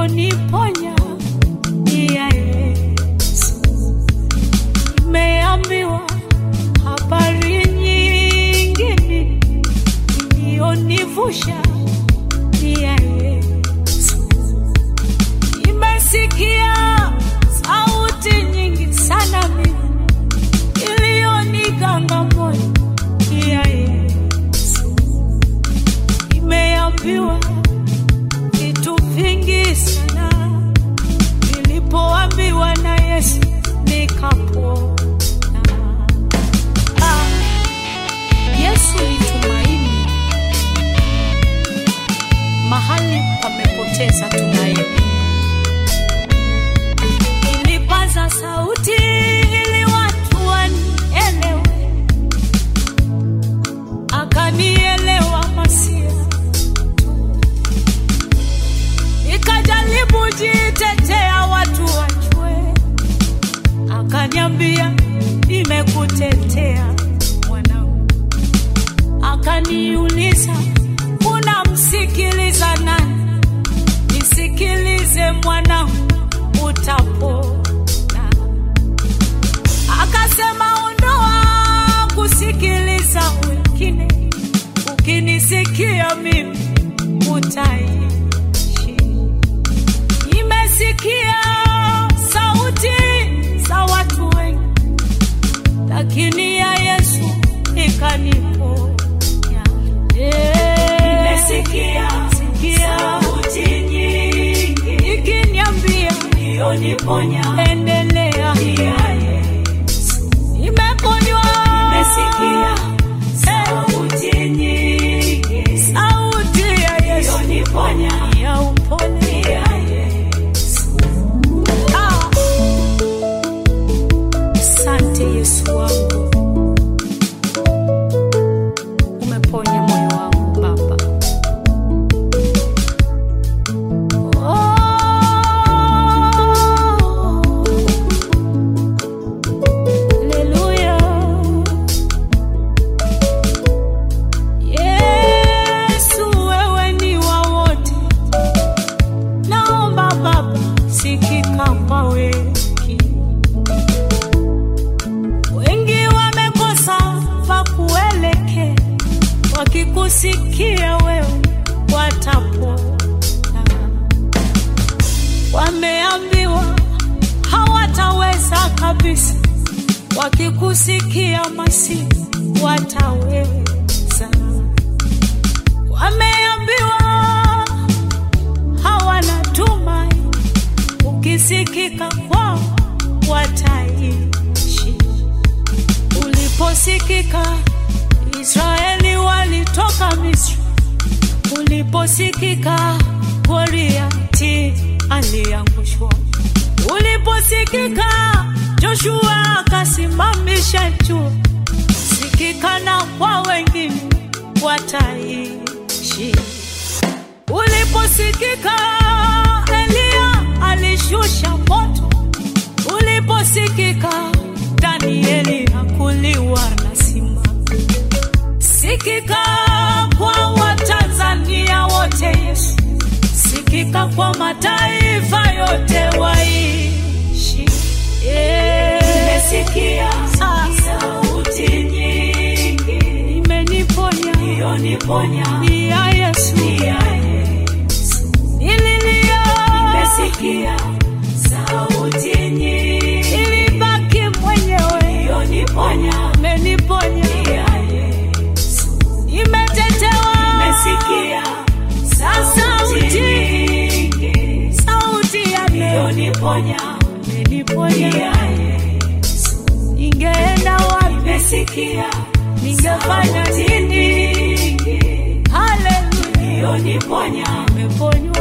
iliyoniponya ni ya Yesu. Nimeambiwa habari nyingine iliyonivusha ni ya Yesu. Nimesikia sauti nyingi sana mimi iliyoniganga moyo ni ya Yesu. Nimeambiwa vitu vingi sana nilipoambiwa na Yesu nikapona. Yesu ni tumaini mahali pamepoteza tumaini. Nilipaza sauti ili watu wanielewe, akanielewa Masia. Nikajaribu jitetea watu wajue, akaniambia nimekutetea mwanangu. Akaniuliza unamsikiliza nani? Nisikilize mwanangu utapona. Akasema ondoa kusikiliza wengine, ukinisikia mimi utaishi. Nimesikia sauti za watu wengi, lakini ya Yesu ikaniponya. Nimesikia sauti nyingi ikiniambia iliyoniponya, endelea ya Yesu. Nimeponywa. Nimesikia sauti nyingi, sauti ya Yesu iliyoniponya, ya upone ya Yesu. Asante Yesu wangu, umeponya moyo wangu Baba. Haleluya. Yesu wewe ni wa wote, naomba Baba sikika kwa wengi. Wengi wamekosa pa kuelekea, wakikusikia wewe watapona. Wameambiwa hawataweza kabisa, wakikusikia Masihi wataweza. Wameambiwa hawana tumaini, ukisikika kwao wataishi. Uliposikika Israeli walitoka Misri, uliposikika Goliati aliangushwa, uliposikika Joshua akasimamisha jua. Sikika na kwa wengine wataishi. Uliposikika Elia alishusha moto, uliposikika Danieli hakuliwa na simba. Sikika kwa Watanzania wote Yesu, sikika kwa mataifa yote waishi. Nimesikia sauti nyingi imeniponya, iliyoniponya ni ya Yesu, ni ya Yesu. Nililia. Nimesikia sauti nyingi ilibaki mwenyewe, iliyoniponya, imeniponya ni ya Yesu. Nimetetewa. Nimesikia sauti nyingi, sauti ya iliyoniponya, imeniponya ya Yesu. Ningeenda wapi? Nimesikia ningefanya nini? Haleluya. Iliyoniponya, imeponywa